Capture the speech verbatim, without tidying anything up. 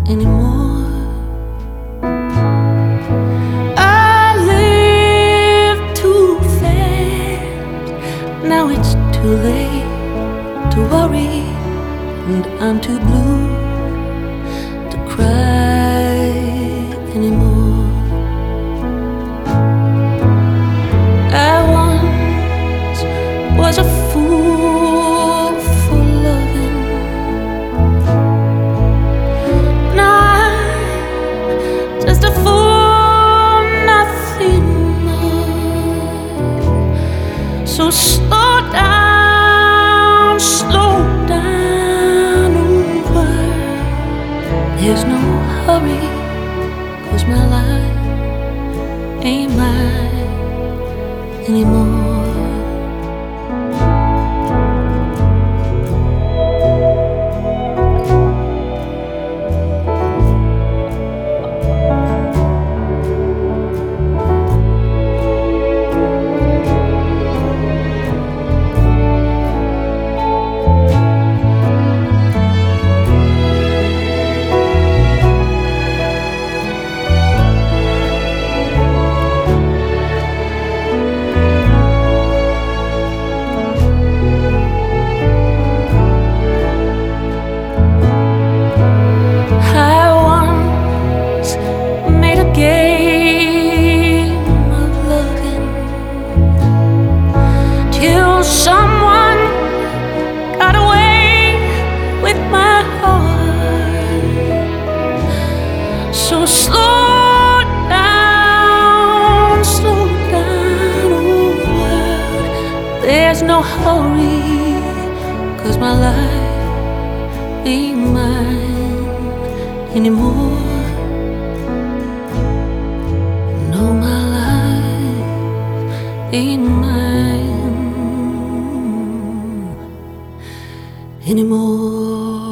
anymore. I live too fast, now it's too late to worry, and I'm too blue to cry anymore. I once was a fool for loving. Now I'm just a fool, nothing more. So slow down, slow down, oh world. There's no hurry, 'cause my life ain't mine anymore. Someone got away with my heart. So slow down, slow down, oh world. There's no hurry, 'cause my life ain't mine anymore. No, my life ain't mine anymore.